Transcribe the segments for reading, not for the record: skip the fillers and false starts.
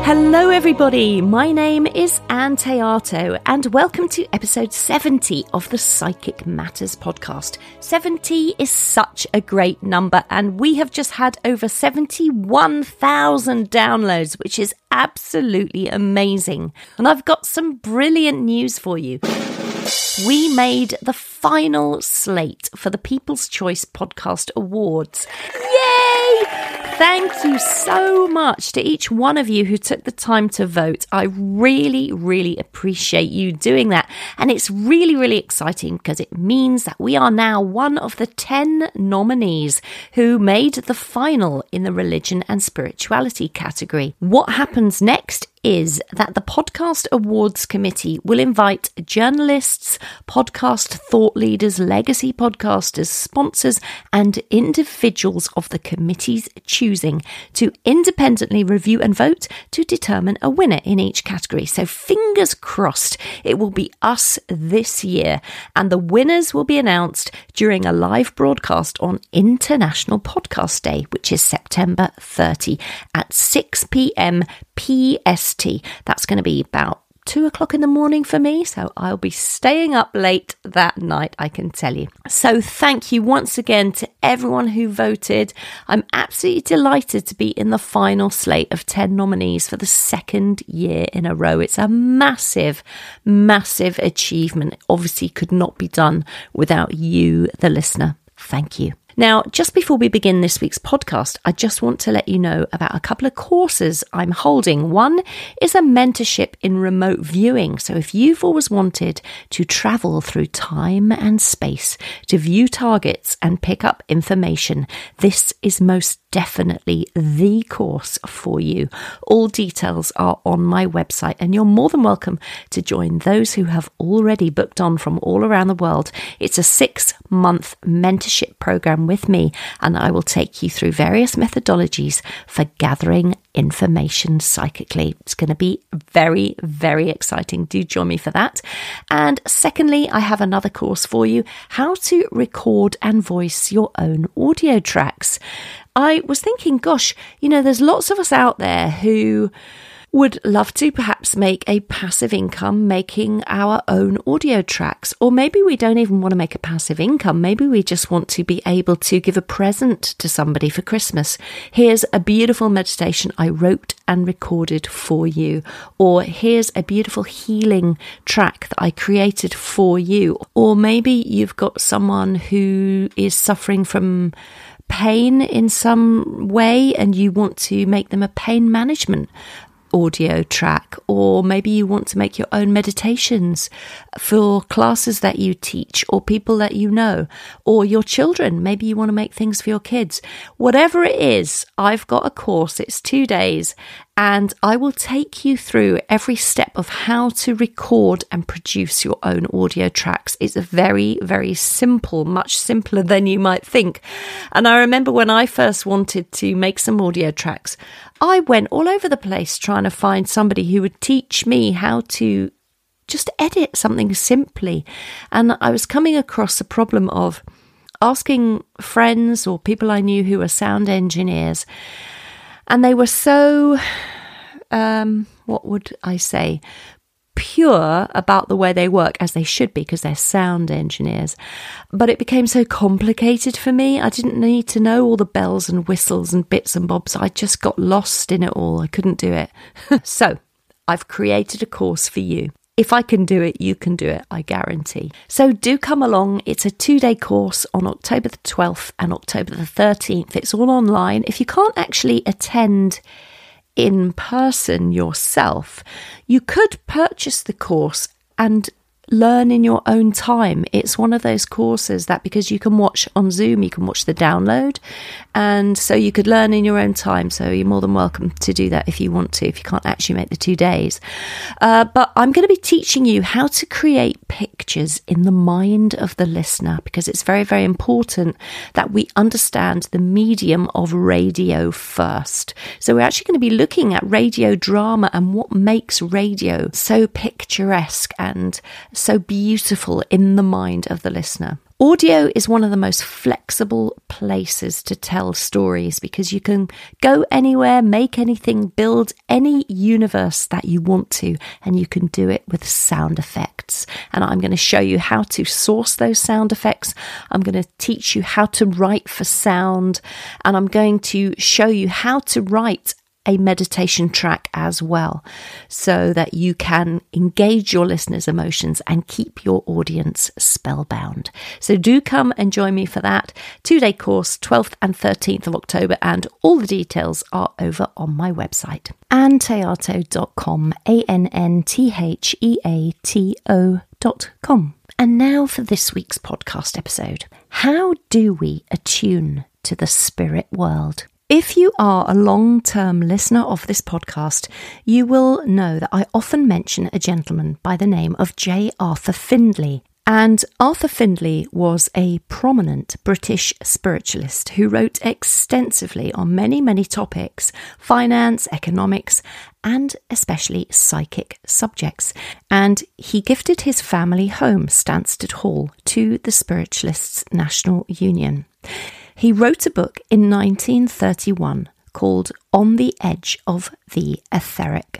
Hello everybody, my name is Anne Teato and welcome to episode 70 of the Psychic Matters podcast. 70 is such a great number and we have just had over 71,000 downloads, which is absolutely amazing. And I've got some brilliant news for you. We made the final slate for the People's Choice Podcast Awards. Yay! Thank you so much to each one of you who took the time to vote. I really, really appreciate you doing that. And it's really, really exciting because it means that we are now one of the 10 nominees who made the final in the religion and spirituality category. What happens next is that the Podcast Awards Committee will invite journalists, podcast thought leaders, legacy podcasters, sponsors, and individuals of the committee's choosing to independently review and vote to determine a winner in each category. So fingers crossed it will be us this year, and the winners will be announced during a live broadcast on International Podcast Day, which is September 30 at 6 p.m. PST. That's going to be about 2 o'clock in the morning for me, so I'll be staying up late that night, I can tell you. So thank you once again to everyone who voted. I'm absolutely delighted to be in the final slate of 10 nominees for the second year in a row. It's a massive, massive achievement. It obviously could not be done without you, the listener. Thank you. Now, just before we begin this week's podcast, I just want to let you know about a couple of courses I'm holding. One is a mentorship in remote viewing. So if you've always wanted to travel through time and space to view targets and pick up information, this is most definitely the course for you. All details are on my website and you're more than welcome to join those who have already booked on from all around the world. It's a 6-month mentorship program with me, and I will take you through various methodologies for gathering information psychically. It's going to be very, very exciting. Do join me for that. And secondly, I have another course for you, how to record and voice your own audio tracks. I was thinking, gosh, there's lots of us out there who would love to perhaps make a passive income making our own audio tracks. Or maybe we don't even want to make a passive income. Maybe we just want to be able to give a present to somebody for Christmas. Here's a beautiful meditation I wrote and recorded for you. Or here's a beautiful healing track that I created for you. Or maybe you've got someone who is suffering from pain in some way and you want to make them a pain management audio track, or maybe you want to make your own meditations for classes that you teach or people that you know, or your children. Maybe you want to make things for your kids. Whatever it is, I've got a course. It's 2 days and I will take you through every step of how to record and produce your own audio tracks. It's a very, very simple, much simpler than you might think. And I remember when I first wanted to make some audio tracks, I went all over the place trying to find somebody who would teach me how to just edit something simply. And I was coming across the problem of asking friends or people I knew who were sound engineers, and they were so, what would I say, pure about the way they work, as they should be because they're sound engineers. But it became so complicated for me. I didn't need to know all the bells and whistles and bits and bobs. I just got lost in it all. I couldn't do it. So I've created a course for you. If I can do it, you can do it, I guarantee. So do come along. It's a 2-day course on October the 12th and October the 13th. It's all online. If you can't actually attend in person yourself, you could purchase the course and learn in your own time. It's one of those courses that, because you can watch on Zoom, you can watch the download, and so you could learn in your own time. So you're more than welcome to do that if you want to, if you can't actually make the 2 days. But I'm going to be teaching you how to create pictures in the mind of the listener, because it's very, very important that we understand the medium of radio first. So we're actually going to be looking at radio drama and what makes radio so picturesque and so beautiful in the mind of the listener. Audio is one of the most flexible places to tell stories because you can go anywhere, make anything, build any universe that you want to, and you can do it with sound effects. And I'm going to show you how to source those sound effects. I'm going to teach you how to write for sound, and I'm going to show you how to write a meditation track as well, so that you can engage your listeners' emotions and keep your audience spellbound. So do come and join me for that 2-day course, 12th and 13th of October, and all the details are over on my website, anntheato.com, ANNTHEATO.com. And now for this week's podcast episode. How do we attune to the spirit world? If you are a long-term listener of this podcast, you will know that I often mention a gentleman by the name of J. Arthur Findlay. And Arthur Findlay was a prominent British spiritualist who wrote extensively on many, many topics, finance, economics, and especially psychic subjects. And he gifted his family home, Stansted Hall, to the Spiritualists' National Union. He wrote a book in 1931 called On the Edge of the Etheric.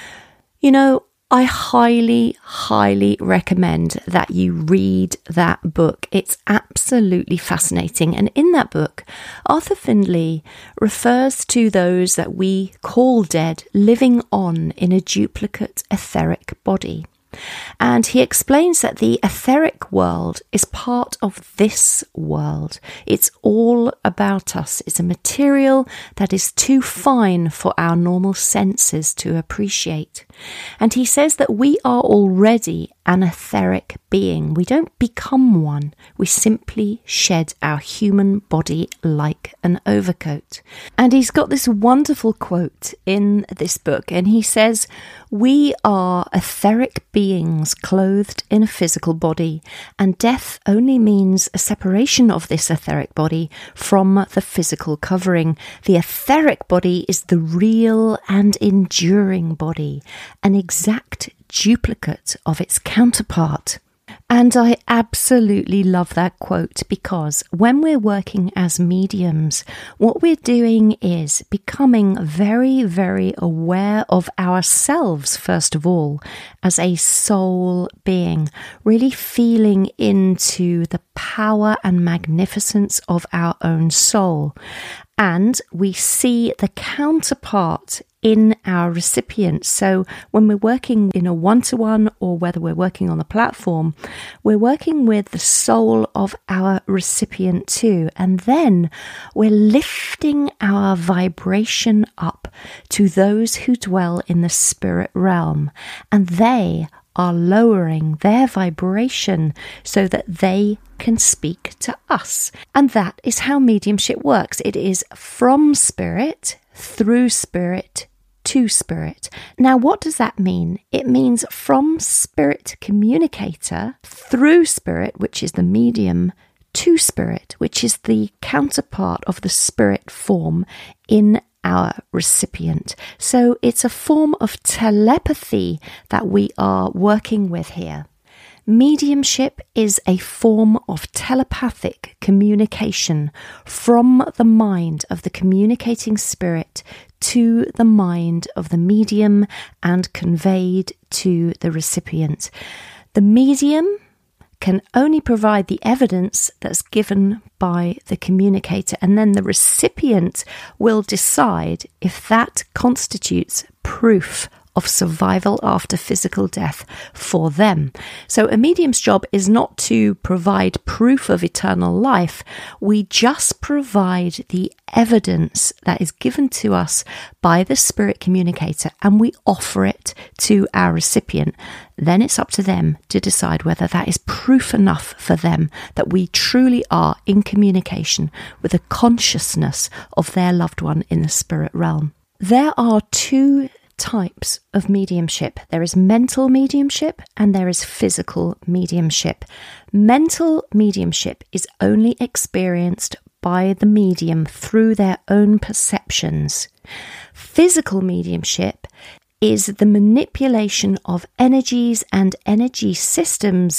You know, I highly, highly recommend that you read that book. It's absolutely fascinating. And in that book, Arthur Findlay refers to those that we call dead living on in a duplicate etheric body. And he explains that the etheric world is part of this world. It's all about us. It's a material that is too fine for our normal senses to appreciate. And he says that we are already an etheric being. We don't become one. We simply shed our human body like an overcoat. And he's got this wonderful quote in this book, and he says, "We are etheric beings clothed in a physical body, and death only means a separation of this etheric body from the physical covering. The etheric body is the real and enduring body, an exact duplicate of its counterpart." And I absolutely love that quote, because when we're working as mediums, what we're doing is becoming very, very aware of ourselves, first of all, as a soul being, really feeling into the power and magnificence of our own soul. And we see the counterpart in our recipient. So when we're working in a one-to-one, or whether we're working on the platform, we're working with the soul of our recipient too. And then we're lifting our vibration up to those who dwell in the spirit realm. And they are lowering their vibration so that they can speak to us. And that is how mediumship works. It is from spirit, through spirit, to spirit. Now, what does that mean? It means from spirit communicator, through spirit, which is the medium, to spirit, which is the counterpart of the spirit form in our recipient. So it's a form of telepathy that we are working with here. Mediumship is a form of telepathic communication from the mind of the communicating spirit to the mind of the medium and conveyed to the recipient. The medium can only provide the evidence that's given by the communicator, and then the recipient will decide if that constitutes proof of survival after physical death for them. So a medium's job is not to provide proof of eternal life. We just provide the evidence that is given to us by the spirit communicator, and we offer it to our recipient. Then it's up to them to decide whether that is proof enough for them that we truly are in communication with the consciousness of their loved one in the spirit realm. There are two types of mediumship. There is mental mediumship and there is physical mediumship. Mental mediumship is only experienced by the medium through their own perceptions. Physical mediumship is the manipulation of energies and energy systems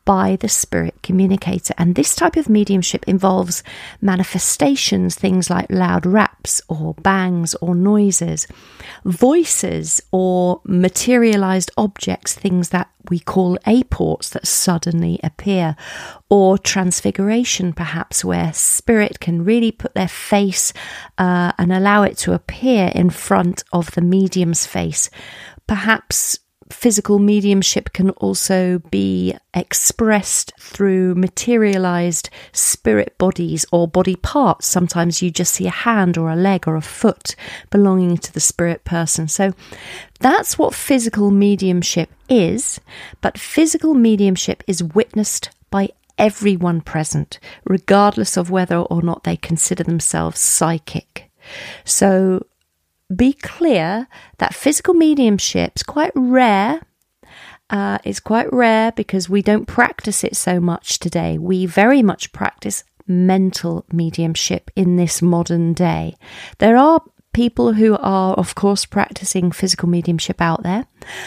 by the spirit communicator. And this type of mediumship involves manifestations, things like loud raps or bangs or noises, voices or materialized objects, things that we call apports that suddenly appear, or transfiguration perhaps, where spirit can really put their face and allow it to appear in front of the medium's face. Perhaps physical mediumship can also be expressed through materialized spirit bodies or body parts. Sometimes you just see a hand or a leg or a foot belonging to the spirit person. So that's what physical mediumship is, but physical mediumship is witnessed by everyone present, regardless of whether or not they consider themselves psychic. So be clear that physical mediumship is quite rare. It's quite rare because we don't practice it so much today. We very much practice mental mediumship in this modern day. There are people who are, of course, practicing physical mediumship out there,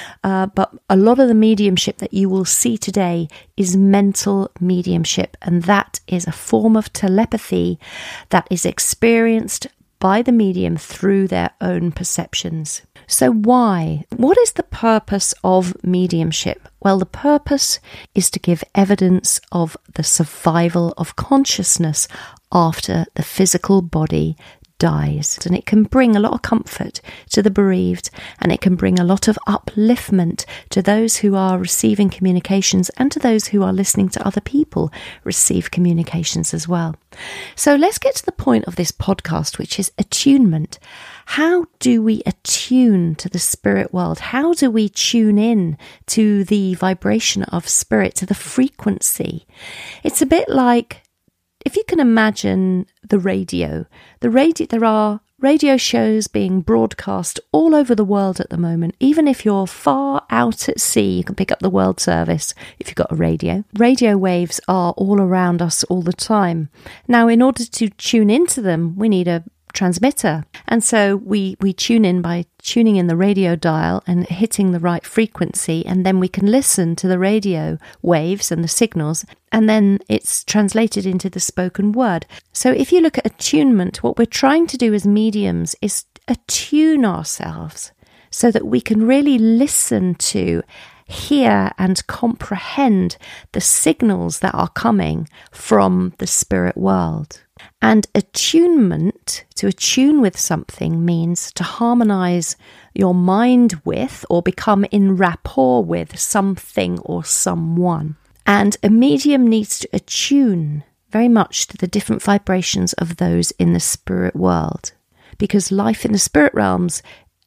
but a lot of the mediumship that you will see today is mental mediumship, and that is a form of telepathy that is experienced by the medium through their own perceptions. So why? What is the purpose of mediumship? Well, the purpose is to give evidence of the survival of consciousness after the physical body dies. And it can bring a lot of comfort to the bereaved, and it can bring a lot of upliftment to those who are receiving communications and to those who are listening to other people receive communications as well. So let's get to the point of this podcast, which is attunement. How do we attune to the spirit world? How do we tune in to the vibration of spirit, to the frequency? It's a bit like, if you can imagine the radio, there are radio shows being broadcast all over the world at the moment. Even if you're far out at sea, you can pick up the World Service if you've got a radio. Radio waves are all around us all the time. Now, in order to tune into them, we need a transmitter. And so we tune in by tuning in the radio dial and hitting the right frequency, and then we can listen to the radio waves and the signals, and then it's translated into the spoken word. So if you look at attunement, what we're trying to do as mediums is attune ourselves so that we can really listen to, hear and comprehend the signals that are coming from the spirit world. And attunement, to attune with something, means to harmonize your mind with or become in rapport with something or someone. And a medium needs to attune very much to the different vibrations of those in the spirit world, because life in the spirit realms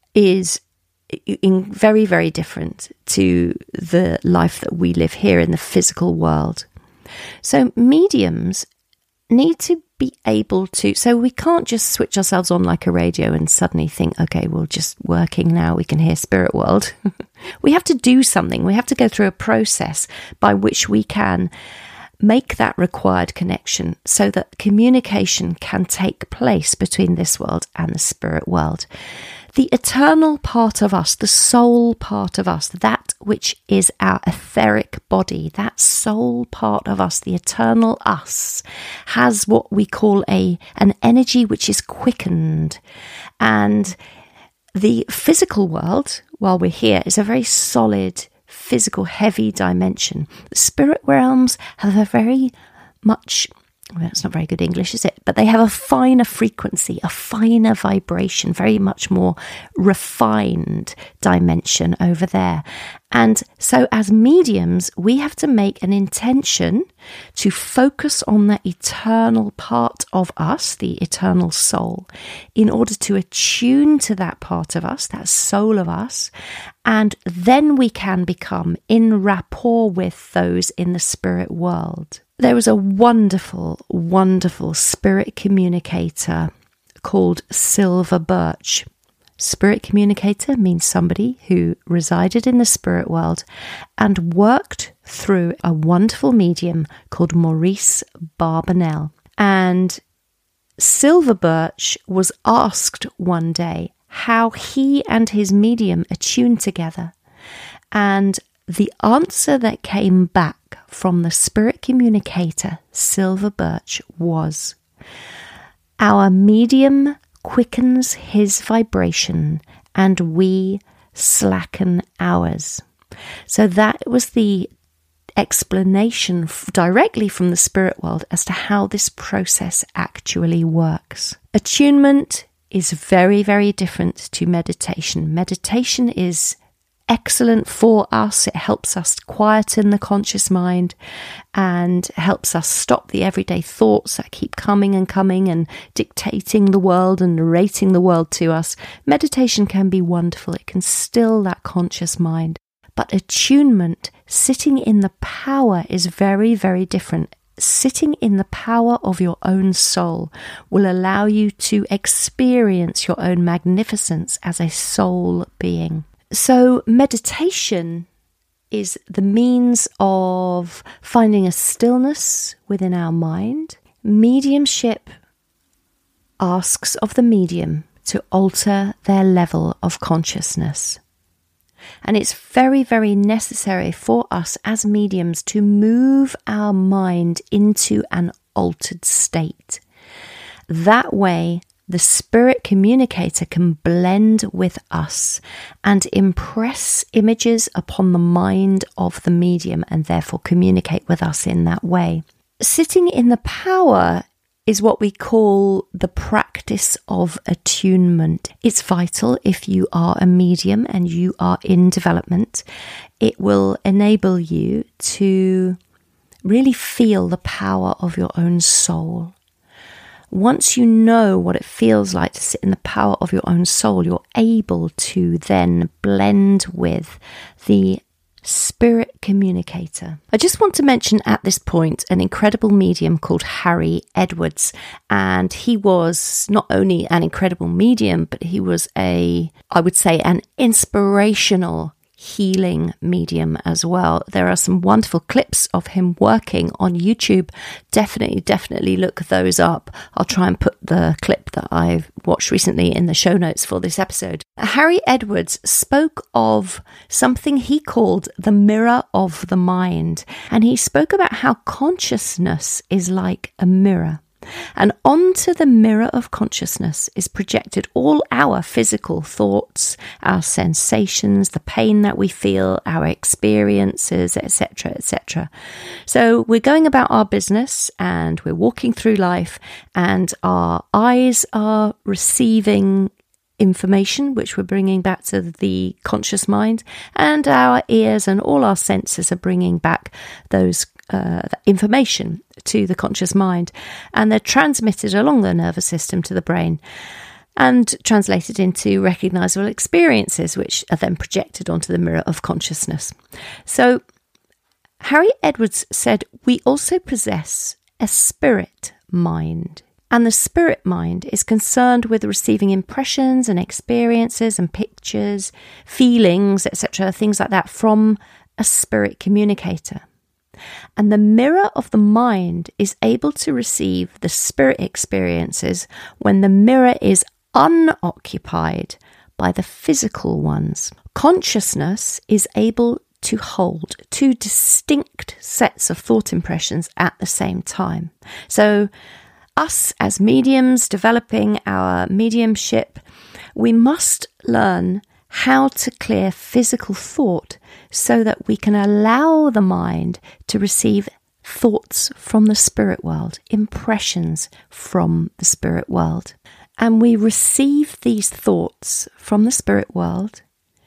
is very, very different to the life that we live here in the physical world. So mediums need to be able to, so we can't just switch ourselves on like a radio and suddenly think, okay, we're just working now, we can hear spirit world. We have to do something. We have to go through a process by which we can make that required connection so that communication can take place between this world and the spirit world. The eternal part of us, the soul part of us, that which is our etheric body, that soul part of us, the eternal us, has what we call an energy which is quickened. And the physical world, while we're here, is a very solid, physical, heavy dimension. The spirit realms have a very much, well, it's not very good English, is it? But they have a finer frequency, a finer vibration, very much more refined dimension over there. And so as mediums, we have to make an intention to focus on the eternal part of us, the eternal soul, in order to attune to that part of us, that soul of us, and then we can become in rapport with those in the spirit world. There was a wonderful, wonderful spirit communicator called Silver Birch. Spirit communicator means somebody who resided in the spirit world and worked through a wonderful medium called Maurice Barbanel. And Silver Birch was asked one day how he and his medium attuned together. And the answer that came back from the spirit communicator, Silver Birch, was, "Our medium quickens his vibration and we slacken ours." So that was the explanation directly from the spirit world as to how this process actually works. Attunement is very, very different to meditation. Meditation is excellent for us. It helps us quieten the conscious mind and helps us stop the everyday thoughts that keep coming and dictating the world and narrating the world to us. Meditation can be wonderful. It can still that conscious mind. But attunement, sitting in the power, is very, very different. Sitting in the power of your own soul will allow you to experience your own magnificence as a soul being. So meditation is the means of finding a stillness within our mind. Mediumship asks of the medium to alter their level of consciousness. And it's very, very necessary for us as mediums to move our mind into an altered state. That way, the spirit communicator can blend with us and impress images upon the mind of the medium and therefore communicate with us in that way. Sitting in the power is what we call the practice of attunement. It's vital if you are a medium and you are in development. It will enable you to really feel the power of your own soul. Once you know what it feels like to sit in the power of your own soul, you're able to then blend with the spirit communicator. I just want to mention at this point an incredible medium called Harry Edwards, and he was not only an incredible medium, but he was I would say an inspirational healing medium as well. There are some wonderful clips of him working on YouTube. Definitely look those up. I'll try and put the clip that I've watched recently in the show notes for this episode. Harry Edwards spoke of something he called the mirror of the mind, and he spoke about how consciousness is like a mirror. And onto the mirror of consciousness is projected all our physical thoughts, our sensations, the pain that we feel, our experiences, etc., etc. So we're going about our business and we're walking through life, and our eyes are receiving information which we're bringing back to the conscious mind, and our ears and all our senses are bringing back those information to the conscious mind, and they're transmitted along the nervous system to the brain and translated into recognizable experiences, which are then projected onto the mirror of consciousness. So Harry Edwards said, we also possess a spirit mind. And the spirit mind is concerned with receiving impressions and experiences and pictures, feelings, etc., things like that from a spirit communicator. And the mirror of the mind is able to receive the spirit experiences when the mirror is unoccupied by the physical ones. Consciousness is able to hold two distinct sets of thought impressions at the same time. So us as mediums developing our mediumship, we must learn how to clear physical thought so that we can allow the mind to receive thoughts from the spirit world, impressions from the spirit world. And we receive these thoughts from the spirit world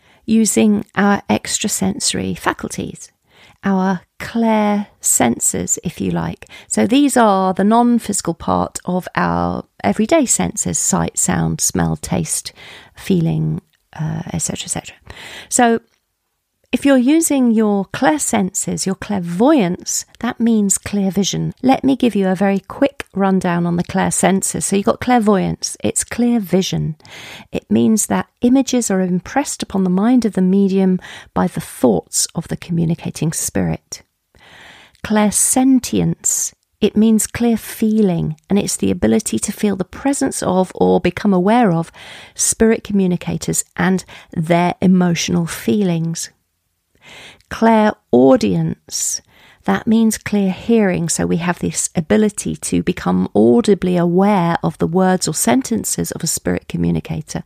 using our extrasensory faculties, our clair senses, if you like. So these are the non-physical part of our everyday senses: sight, sound, smell, taste, feeling, etc., etc. So if you're using your clair senses, your clairvoyance, that means clear vision. Let me give you a very quick rundown on the clair senses. So you've got clairvoyance, it's clear vision. It means that images are impressed upon the mind of the medium by the thoughts of the communicating spirit. Clairsentience, it means clear feeling, and it's the ability to feel the presence of or become aware of spirit communicators and their emotional feelings. Clairaudience, That means clear hearing, so we have this ability to become audibly aware of the words or sentences of a spirit communicator.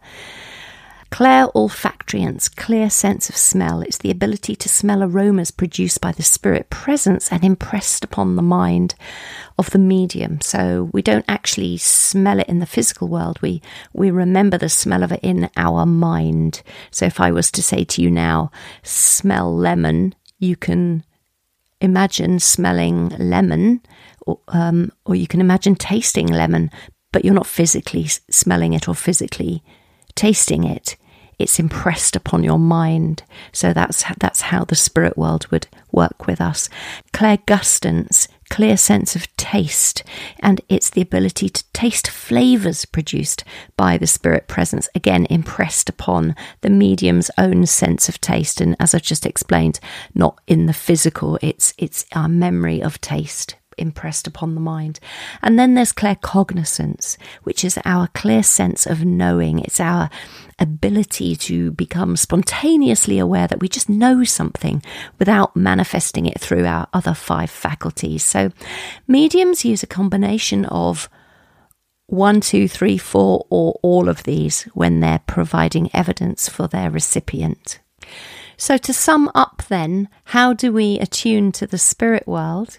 Clairolfactoriance, clear sense of smell. It's the ability to smell aromas produced by the spirit presence and impressed upon the mind of the medium. So we don't actually smell it in the physical world. We remember the smell of it in our mind. So if I was to say to you now, smell lemon, you can imagine smelling lemon, or you can imagine tasting lemon, but you're not physically smelling it or physically tasting it. It's impressed upon your mind. So that's how the spirit world would work with us. Clairgustance, clear sense of taste, and it's the ability to taste flavours produced by the spirit presence, again impressed upon the medium's own sense of taste. And as I've just explained, not in the physical, it's our memory of taste impressed upon the mind. And then there's claircognizance, which is our clear sense of knowing. It's our ability to become spontaneously aware that we just know something without manifesting it through our other 5 faculties. So mediums use a combination of 1, 2, 3, 4, or all of these when they're providing evidence for their recipient. So to sum up then, how do we attune to the spirit world?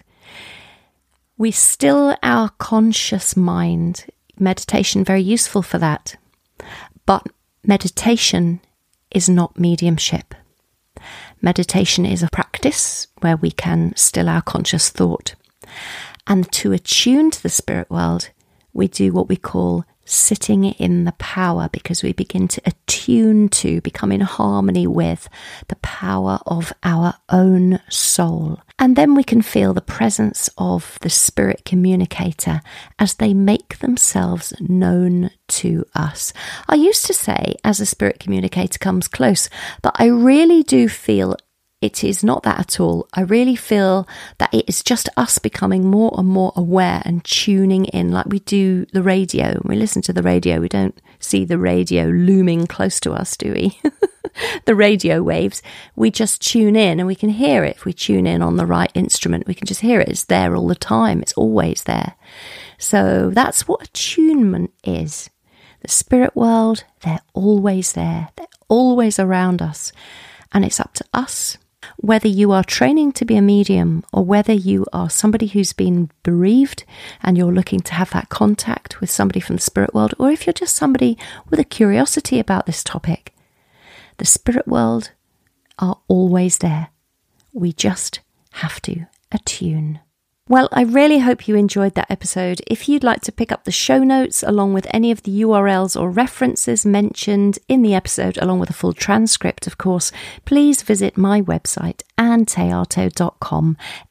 We still our conscious mind. Meditation, very useful for that. But meditation is not mediumship. Meditation is a practice where we can still our conscious thought. And to attune to the spirit world, we do what we call sitting in the power, because we begin to attune to, become in harmony with the power of our own soul. And then we can feel the presence of the spirit communicator as they make themselves known to us. I used to say, as a spirit communicator comes close, but I really do feel it is not that at all. I really feel that it is just us becoming more and more aware and tuning in, like we do the radio. When we listen to the radio, we don't see the radio looming close to us, do we? The radio waves. We just tune in and we can hear it. If we tune in on the right instrument, we can just hear it. It's there all the time. It's always there. So that's what attunement is. The spirit world, they're always there. They're always around us. And it's up to us, whether you are training to be a medium or whether you are somebody who's been bereaved and you're looking to have that contact with somebody from the spirit world, or if you're just somebody with a curiosity about this topic, the spirit world are always there. We just have to attune. Well, I really hope you enjoyed that episode. If you'd like to pick up the show notes along with any of the URLs or references mentioned in the episode, along with a full transcript, of course, please visit my website, annetheato.com,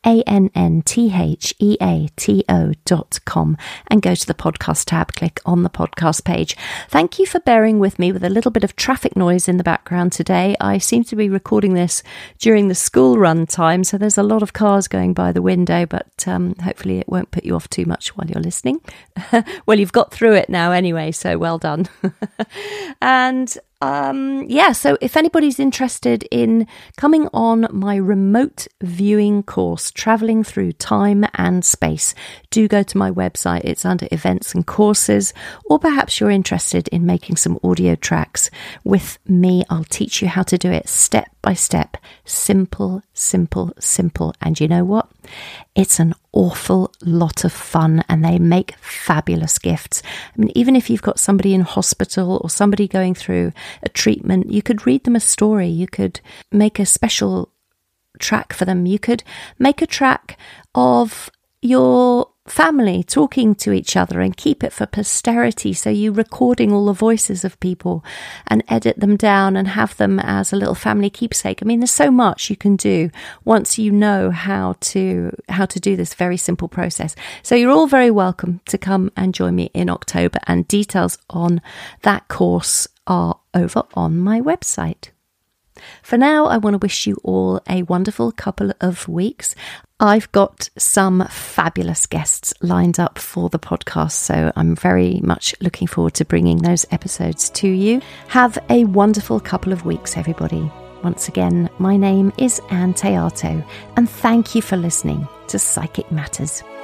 ANNTHEATO.com, and go to the podcast tab, click on the podcast page. Thank you for bearing with me with a little bit of traffic noise in the background today. I seem to be recording this during the school run time, so there's a lot of cars going by the window, but hopefully it won't put you off too much while you're listening. Well, you've got through it now anyway, so well done. And so if anybody's interested in coming on my remote viewing course, Travelling Through Time and Space, do go to my website. It's under events and courses, or perhaps you're interested in making some audio tracks with me. I'll teach you how to do it step by step. Simple, simple, simple. And you know what? It's an awful lot of fun, and they make fabulous gifts. I mean, even if you've got somebody in hospital or somebody going through a treatment, you could read them a story. You could make a special track for them. You could make a track of your family talking to each other and keep it for posterity. So you recording all the voices of people and edit them down and have them as a little family keepsake. I mean, there's so much you can do once you know how to do this very simple process. So you're all very welcome to come and join me in October, and details on that course are over on my website. For now, I want to wish you all a wonderful couple of weeks. I've got some fabulous guests lined up for the podcast, so I'm very much looking forward to bringing those episodes to you. Have a wonderful couple of weeks, everybody. Once again, my name is Anne Teato, and thank you for listening to Psychic Matters.